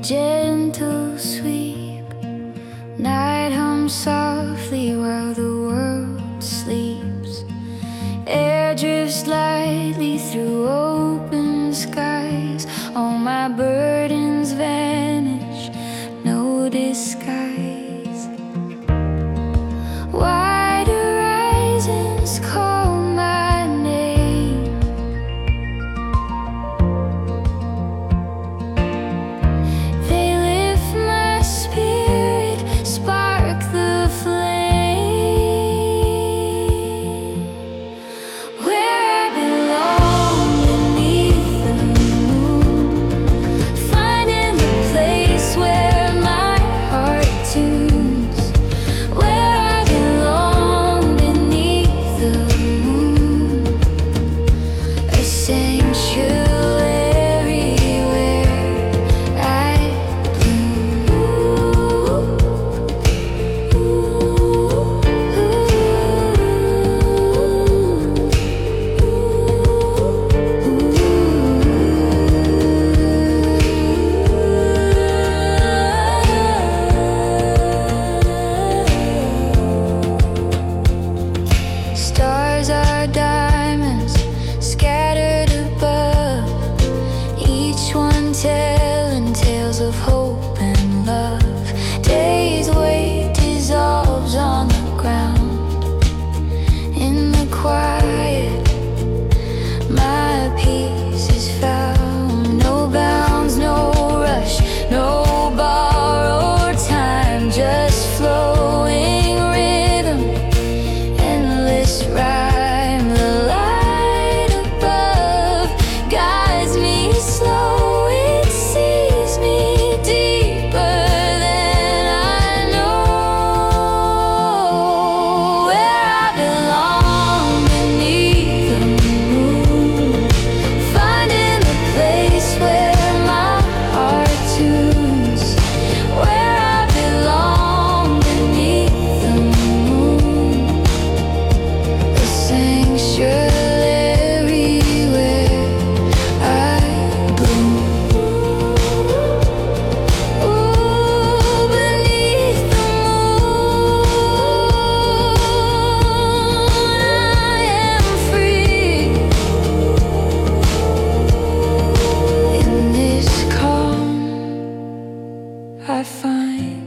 gentle sweep. Night hums softly while the world sleeps. Air drifts lightly through open skies. All my burdens vanish, no disguise. Wide horizons call my name. They lift my spirit, spark the flame. Where I belong beneath the moon, finding the place where my heart tunes. Where I belong beneath the moon, a sanctuary where I Stars are diamonds scattered above, each one telling tales of hope and love. Day's weight dissolves on the ground. In the quiet, my peace is found. No bounds, no rush, no borrowed time, just flowing rhythm, endless rhyme. The light above guides me slow, it sees me deeper than I know. Where I belong beneath the moon, finding the place where my heart tunes. Where I belong beneath the moon, a sanctuary where I bloom. Ooh, beneath the moon, I am free. In this calm, I find